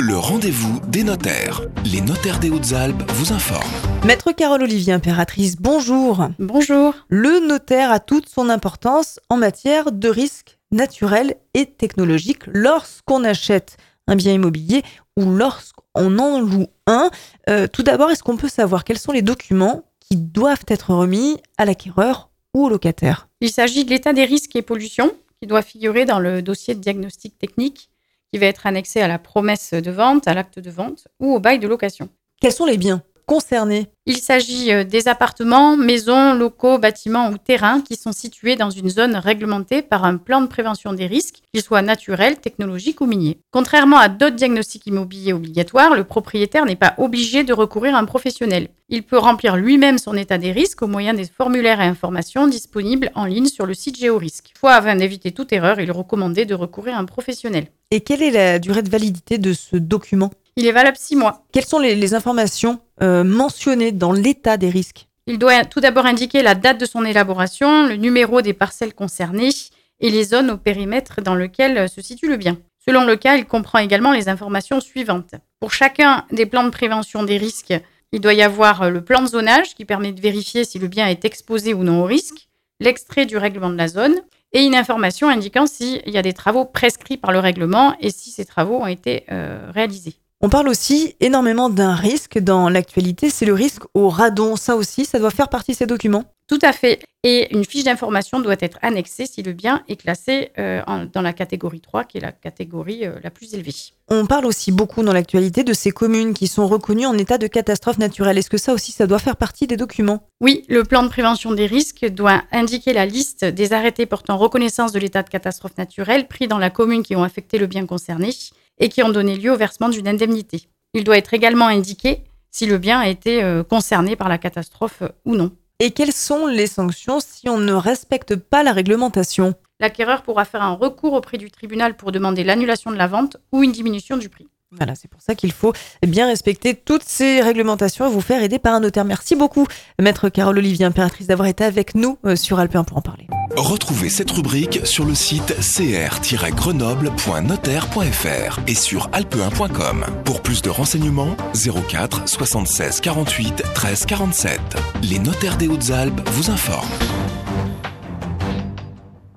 Le rendez-vous des notaires. Les notaires des Hautes-Alpes vous informent. Maître Carole Olivier Impératrice, bonjour. Bonjour. Le notaire a toute son importance en matière de risques naturels et technologiques lorsqu'on achète un bien immobilier ou lorsqu'on en loue un. Tout d'abord, est-ce qu'on peut savoir quels sont les documents qui doivent être remis à l'acquéreur ou au locataire ? Il s'agit de l'état des risques et pollutions qui doit figurer dans le dossier de diagnostic technique qui va être annexé à la promesse de vente, à l'acte de vente ou au bail de location. Quels sont les biens concernés ? Il s'agit des appartements, maisons, locaux, bâtiments ou terrains qui sont situés dans une zone réglementée par un plan de prévention des risques, qu'ils soient naturels, technologiques ou miniers. Contrairement à d'autres diagnostics immobiliers obligatoires, le propriétaire n'est pas obligé de recourir à un professionnel. Il peut remplir lui-même son état des risques au moyen des formulaires et informations disponibles en ligne sur le site Géorisque. Toutefois, afin d'éviter toute erreur, il est recommandé de recourir à un professionnel. Et quelle est la durée de validité de ce document ? Il est valable 6 mois. Quelles sont les informations mentionnées dans l'état des risques ? Il doit tout d'abord indiquer la date de son élaboration, le numéro des parcelles concernées et les zones au périmètre dans lequel se situe le bien. Selon le cas, il comprend également les informations suivantes. Pour chacun des plans de prévention des risques, il doit y avoir le plan de zonage qui permet de vérifier si le bien est exposé ou non au risque, l'extrait du règlement de la zone et une information indiquant s'il y a des travaux prescrits par le règlement et si ces travaux ont été réalisés. On parle aussi énormément d'un risque dans l'actualité, c'est le risque au radon. Ça aussi, ça doit faire partie de ces documents ? Tout à fait. Et une fiche d'information doit être annexée si le bien est classé dans la catégorie 3, qui est la catégorie la plus élevée. On parle aussi beaucoup dans l'actualité de ces communes qui sont reconnues en état de catastrophe naturelle. Est-ce que ça aussi, ça doit faire partie des documents ? Oui, le plan de prévention des risques doit indiquer la liste des arrêtés portant reconnaissance de l'état de catastrophe naturelle pris dans la commune qui ont affecté le bien concerné et qui ont donné lieu au versement d'une indemnité. Il doit être également indiqué si le bien a été concerné par la catastrophe ou non. Et quelles sont les sanctions si on ne respecte pas la réglementation ? L'acquéreur pourra faire un recours auprès du tribunal pour demander l'annulation de la vente ou une diminution du prix. Voilà, c'est pour ça qu'il faut bien respecter toutes ces réglementations et vous faire aider par un notaire. Merci beaucoup, Maître Carole Olivier Impératrice, d'avoir été avec nous sur Alpe 1 pour en parler. Retrouvez cette rubrique sur le site cr-grenoble.notaire.fr et sur alpe1.com. Pour plus de renseignements, 04 76 48 13 47. Les notaires des Hautes-Alpes vous informent.